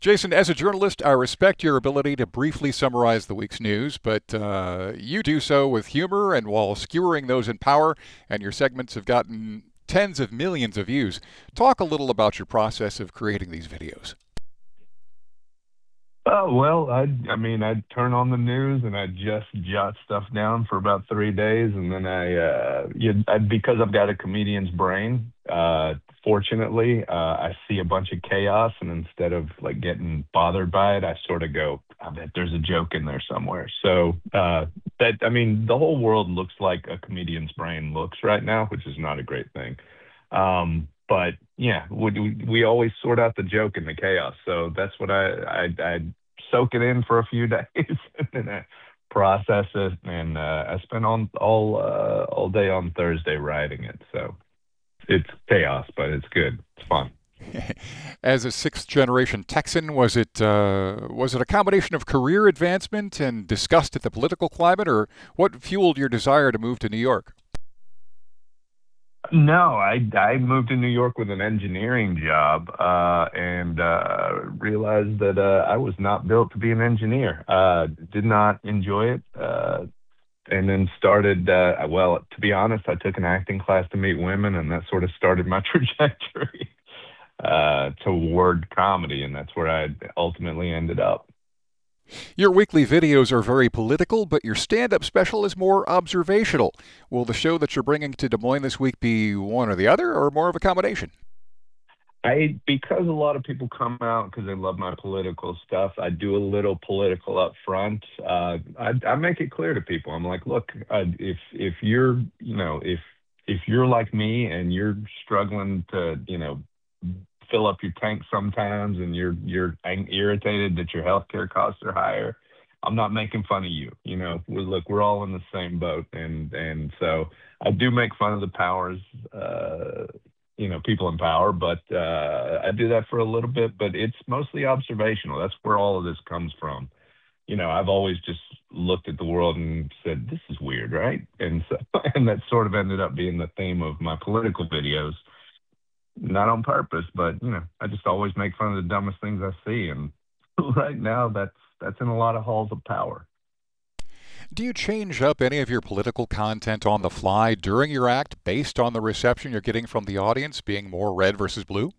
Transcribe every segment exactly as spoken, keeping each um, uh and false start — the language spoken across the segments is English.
Jason, as a journalist, I respect your ability to briefly summarize the week's news, but uh, you do so with humor and while skewering those in power, and your segments have gotten tens of millions of views. Talk a little about your process of creating these videos. Oh, well, I I mean, I'd turn on the news and I'd just jot stuff down for about three days, and then I, uh, you, I because I've got a comedian's brain. Uh, fortunately, uh, I see a bunch of chaos, and instead of like getting bothered by it, I sort of go, I bet there's a joke in there somewhere. So uh, that I mean, the whole world looks like a comedian's brain looks right now, which is not a great thing. Um, but yeah, we, we we always sort out the joke in the chaos. So that's what I I, I soak it in for a few days and then I process it. And uh, I spent on all uh, all day on Thursday writing it. So it's chaos, but it's good. It's fun. As a sixth generation Texan, was it uh, was it a combination of career advancement and disgust at the political climate, or what fueled your desire to move to New York? No, I I moved to New York with an engineering job, uh, and uh, realized that uh, I was not built to be an engineer. Uh, did not enjoy it, uh, and then started. Uh, well, to be honest, I took an acting class to meet women, and that sort of started my trajectory uh, toward comedy, and that's where I ultimately ended up. Your weekly videos are very political, but your stand up special is more observational. Will the show that you're bringing to Des Moines this week be one or the other, or more of a combination? I because a lot of people come out because they love my political stuff. I do a little political up front. Uh, I, I make it clear to people. I'm like, look, uh, if if you're you know if if you're like me and you're struggling to you know fill up your tank sometimes and you're you're ang- irritated that your healthcare costs are higher, I'm not making fun of you. You know, we look, we're all in the same boat, and and so I do make fun of the powers. Uh, you know, people in power, but uh, I do that for a little bit, but it's mostly observational. That's where all of this comes from. You know, I've always just looked at the world and said, this is weird, right? And so, and that sort of ended up being the theme of my political videos, not on purpose, but, you know, I just always make fun of the dumbest things I see. And right now, that's, that's in a lot of halls of power. Do you change up any of your political content on the fly during your act based on the reception you're getting from the audience, being more red versus blue?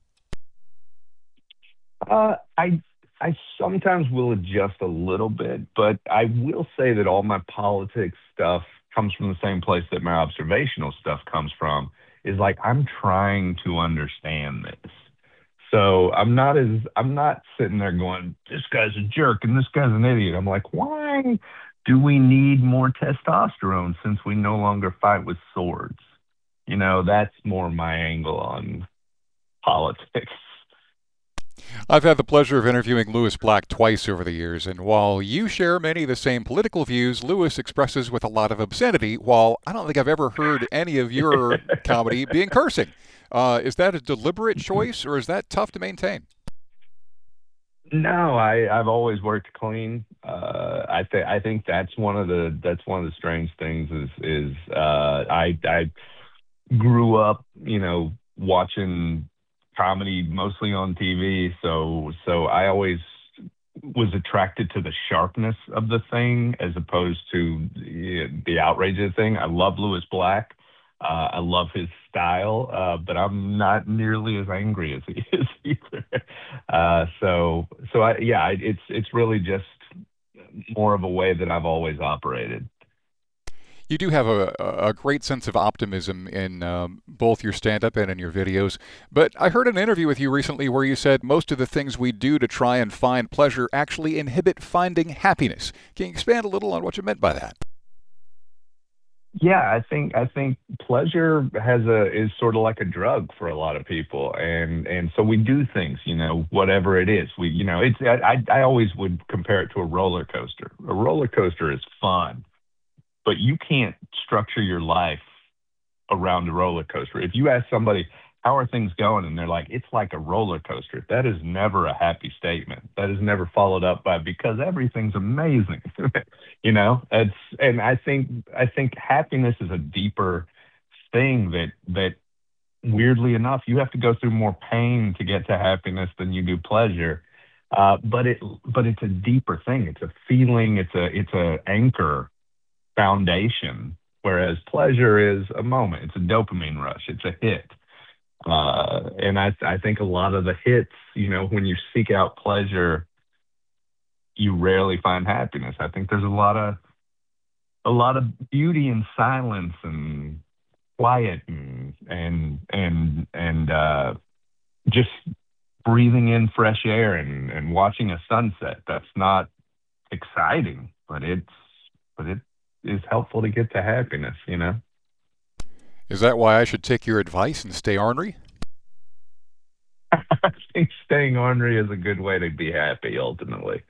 Uh, I I sometimes will adjust a little bit, but I will say that all my politics stuff comes from the same place that my observational stuff comes from. Is like I'm trying to understand this. So I'm not as I'm not sitting there going, this guy's a jerk and this guy's an idiot. I'm like, why do we need more testosterone since we no longer fight with swords? You know, that's more my angle on politics. I've had the pleasure of interviewing Lewis Black twice over the years, and while you share many of the same political views, Lewis expresses with a lot of obscenity, while I don't think I've ever heard any of your comedy being cursing. Uh, is that a deliberate choice, or is that tough to maintain? No, I I've always worked clean. Uh, I think I think that's one of the that's one of the strange things is is uh, I I grew up, you know, watching comedy mostly on T V, so so I always was attracted to the sharpness of the thing as opposed to the, the outrageous thing. I love Lewis Black. Uh, I love his style, uh, but I'm not nearly as angry as he is either. Uh, so, so I, yeah, I, it's it's really just more of a way that I've always operated. You do have a, a great sense of optimism in um, both your stand up and in your videos. But I heard an interview with you recently where you said most of the things we do to try and find pleasure actually inhibit finding happiness. Can you expand a little on what you meant by that? Yeah, I think I think pleasure has a is sort of like a drug for a lot of people, and and so we do things, you know, whatever it is. We, you know, it's I I I always would compare it to a roller coaster. A roller coaster is fun, but you can't structure your life around a roller coaster. If you ask somebody, how are things going? And they're like, it's like a roller coaster. That is never a happy statement. That is never followed up by because everything's amazing. you know, it's, and I think, I think happiness is a deeper thing that, that weirdly enough, you have to go through more pain to get to happiness than you do pleasure. Uh, but it but it's a deeper thing. It's a feeling. It's a it's a anchor foundation. Whereas pleasure is a moment. It's a dopamine rush. It's a hit. Uh, and I I think a lot of the hits, you know, when you seek out pleasure, you rarely find happiness. I think there's a lot of a lot of beauty in silence and quiet and and and and uh, just breathing in fresh air and and watching a sunset. That's not exciting, but it's but it is helpful to get to happiness. You know, Is that why I should take your advice and stay ornery? I think staying ornery is a good way to be happy ultimately.